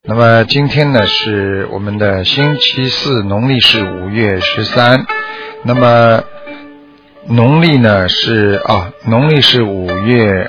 那么今天呢是我们的星期四，农历是5月13。那么农历呢是5月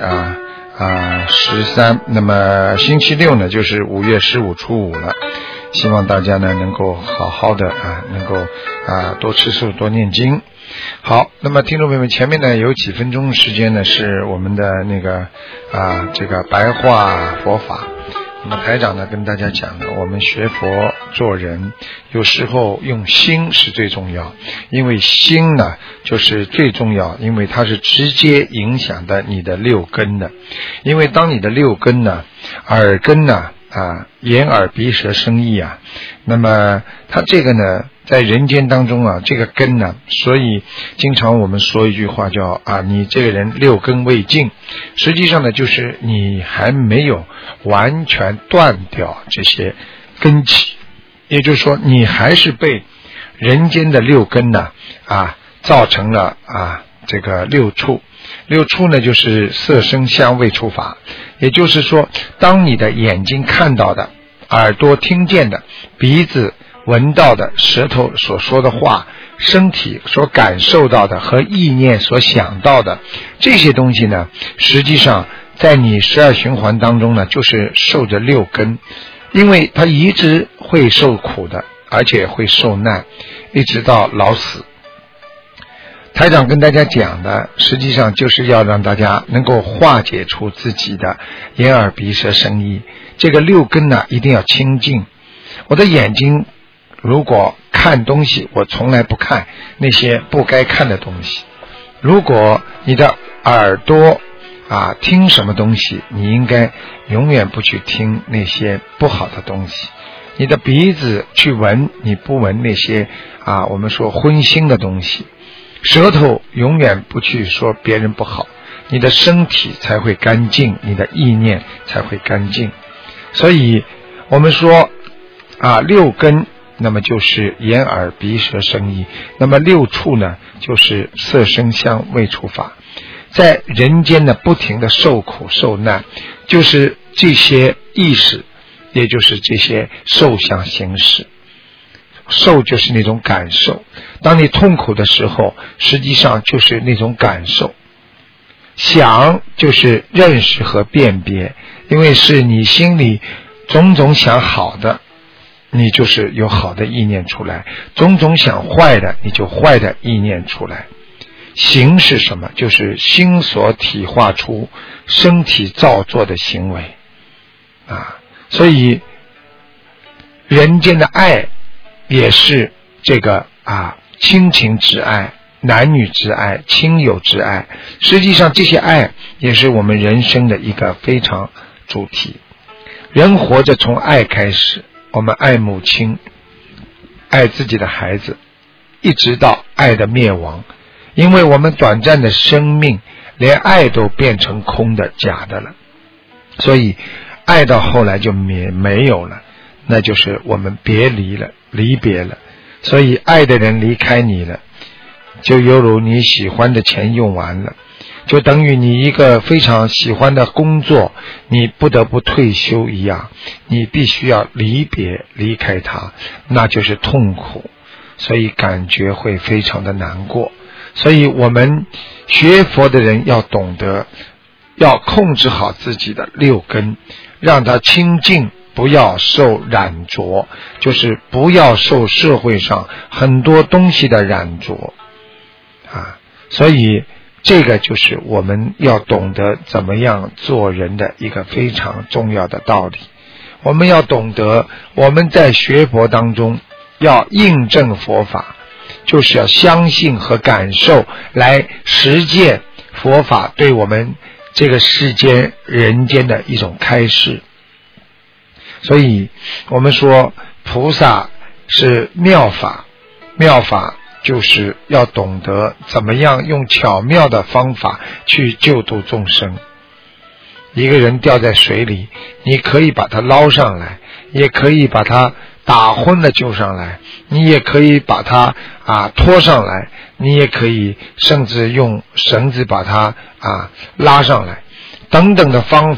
13。那么星期六呢就是5月15初5了。希望大家呢能够好好的能够多吃素多念经。好，那么听众朋友们，前面呢有几分钟时间呢是我们的那个这个白话佛法。那么台长呢跟大家讲呢，我们学佛做人有时候用心是最重要，因为心呢就是最重要，因为它是直接影响的你的六根的。因为当你的六根呢，耳根呢眼耳鼻舌身意那么它这个呢在人间当中这个根呢，所以经常我们说一句话叫你这个人六根未尽，实际上呢就是你还没有完全断掉这些根基，也就是说你还是被人间的六根呢造成了这个六触。六触呢就是色声香味触法，也就是说当你的眼睛看到的，耳朵听见的，鼻子闻到的，舌头所说的话，身体所感受到的和意念所想到的，这些东西呢实际上在你12循环当中呢就是受着六根，因为它一直会受苦的，而且会受难，一直到老死。台长跟大家讲的实际上就是要让大家能够化解出自己的眼耳鼻舌身意，这个六根呢一定要清净。我的眼睛如果看东西，我从来不看那些不该看的东西。如果你的耳朵听什么东西，你应该永远不去听那些不好的东西。你的鼻子去闻，你不闻那些我们说荤腥的东西。舌头永远不去说别人不好，你的身体才会干净，你的意念才会干净。所以我们说六根那么就是眼耳鼻舌身意，那么六触呢就是色声香味触法。在人间呢不停的受苦受难，就是这些意识，也就是这些受想行识。受就是那种感受，当你痛苦的时候实际上就是那种感受。想就是认识和辨别，因为是你心里种种想好的，你就是有好的意念出来，种种想坏的，你就坏的意念出来。行是什么？就是心所体化出身体造作的行为所以人间的爱也是这个亲情之爱，男女之爱，亲友之爱，实际上这些爱也是我们人生的一个非常主题。人活着从爱开始，我们爱母亲，爱自己的孩子，一直到爱的灭亡。因为我们短暂的生命连爱都变成空的假的了，所以爱到后来就没有了，那就是我们别离了，离别了。所以爱的人离开你了，就犹如你喜欢的钱用完了，就等于你一个非常喜欢的工作你不得不退休一样，你必须要离别，离开它，那就是痛苦，所以感觉会非常的难过。所以我们学佛的人要懂得要控制好自己的六根，让它清净，不要受染着，就是不要受社会上很多东西的染着所以这个就是我们要懂得怎么样做人的一个非常重要的道理。我们要懂得我们在学佛当中要印证佛法，就是要相信和感受来实践佛法对我们这个世间人间的一种开示。所以我们说菩萨是妙法，妙法就是要懂得怎么样用巧妙的方法去救度众生。一个人掉在水里，你可以把他捞上来，也可以把他打昏了救上来，你也可以把他拖上来，你也可以甚至用绳子把他拉上来，等等的方法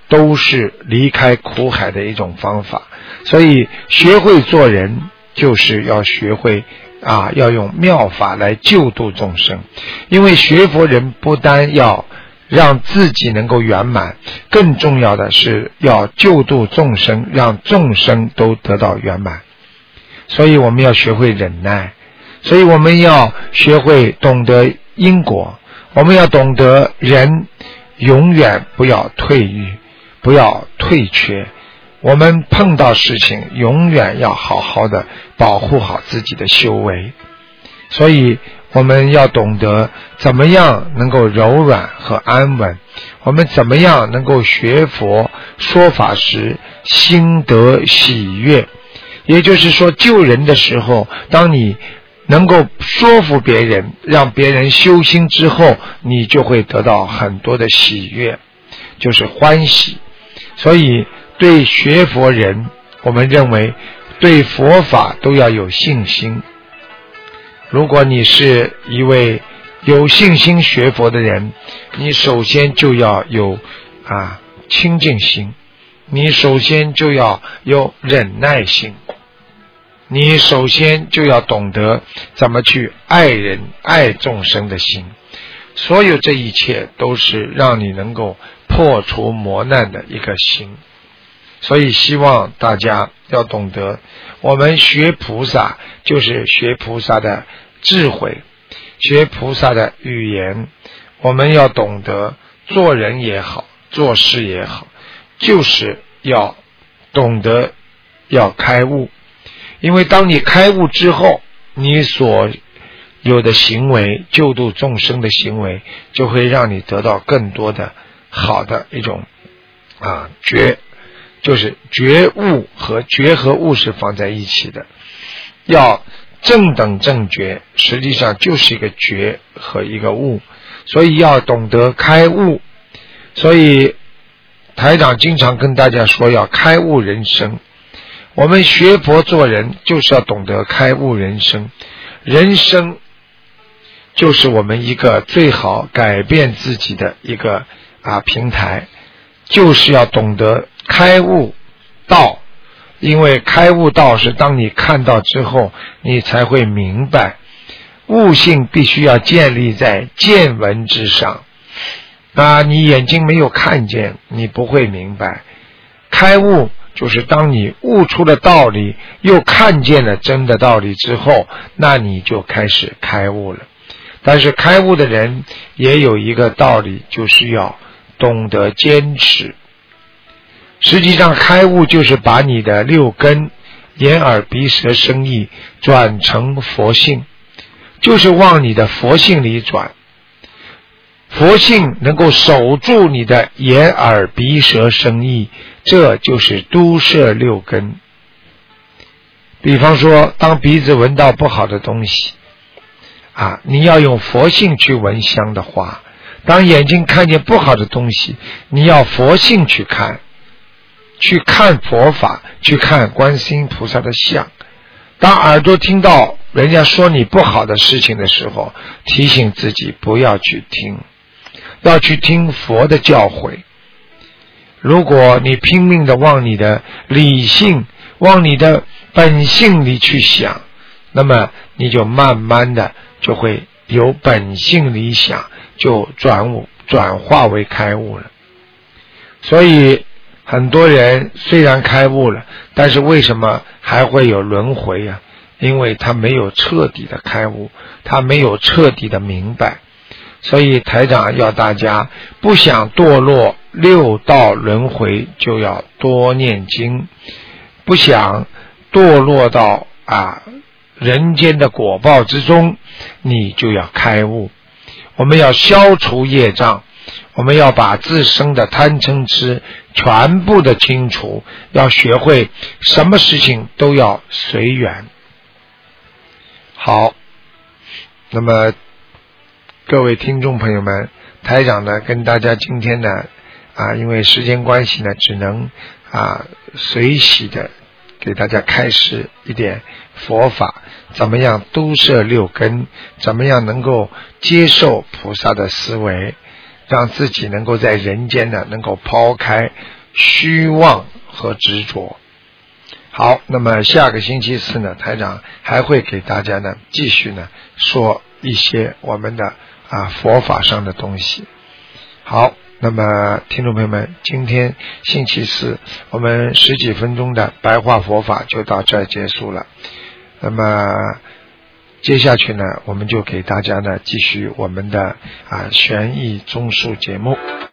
都是离开苦海的一种方法。所以学会做人就是要学会要用妙法来救度众生。因为学佛人不单要让自己能够圆满，更重要的是要救度众生，让众生都得到圆满。所以我们要学会忍耐，所以我们要学会懂得因果，我们要懂得人永远不要退欲，不要退却，我们碰到事情永远要好好的保护好自己的修为。所以我们要懂得怎么样能够柔软和安稳，我们怎么样能够学佛说法时心得喜悦。也就是说，救人的时候，当你能够说服别人，让别人修心之后，你就会得到很多的喜悦，就是欢喜。所以对学佛人，我们认为对佛法都要有信心。如果你是一位有信心学佛的人，你首先就要有清净心，你首先就要有忍耐心，你首先就要懂得怎么去爱人爱众生的心。所有这一切都是让你能够破除磨难的一个心。所以希望大家要懂得，我们学菩萨就是学菩萨的智慧，学菩萨的语言。我们要懂得做人也好，做事也好，就是要懂得要开悟。因为当你开悟之后，你所有的行为，救度众生的行为，就会让你得到更多的好的一种就是觉悟和觉和悟是放在一起的。要正等正觉，实际上就是一个觉和一个悟，所以要懂得开悟。所以台长经常跟大家说，要开悟人生。我们学佛做人就是要懂得开悟人生，人生就是我们一个最好改变自己的一个平台，就是要懂得开悟道。因为开悟道是当你看到之后你才会明白，悟性必须要建立在见闻之上。你眼睛没有看见，你不会明白。开悟就是当你悟出了道理，又看见了真的道理之后，那你就开始开悟了。但是开悟的人也有一个道理，就是要懂得坚持。实际上开悟就是把你的六根眼耳鼻舌身意转成佛性，就是往你的佛性里转。佛性能够守住你的眼耳鼻舌身意，这就是都摄六根。比方说，当鼻子闻到不好的东西你要用佛性去闻香的话，当眼睛看见不好的东西，你要佛性去看佛法，去看观世音菩萨的像。当耳朵听到人家说你不好的事情的时候，提醒自己不要去听，要去听佛的教诲。如果你拼命的往你的理性，往你的本性里去想，那么你就慢慢的就会由本性理想就转化为开悟了。所以很多人虽然开悟了，但是为什么还会有轮回因为他没有彻底的开悟，他没有彻底的明白。所以台长要大家不想堕落六道轮回，就要多念经；不想堕落到人间的果报之中，你就要开悟。我们要消除业障，我们要把自身的贪嗔痴全部的清除，要学会什么事情都要随缘。好，那么各位听众朋友们，台长呢跟大家今天呢因为时间关系呢，只能随喜的给大家开示一点佛法，怎么样都摄六根，怎么样能够接受菩萨的思维， 让自己能够在人间呢能够抛开虚妄和执着。好，那么下个星期四呢，台长还会给大家呢继续呢说一些我们的佛法上的东西。好，那么听众朋友们，今天星期四我们10几分钟的白话佛法就到这儿结束了。那么接下去呢，我们就给大家呢继续我们的悬疑综述节目。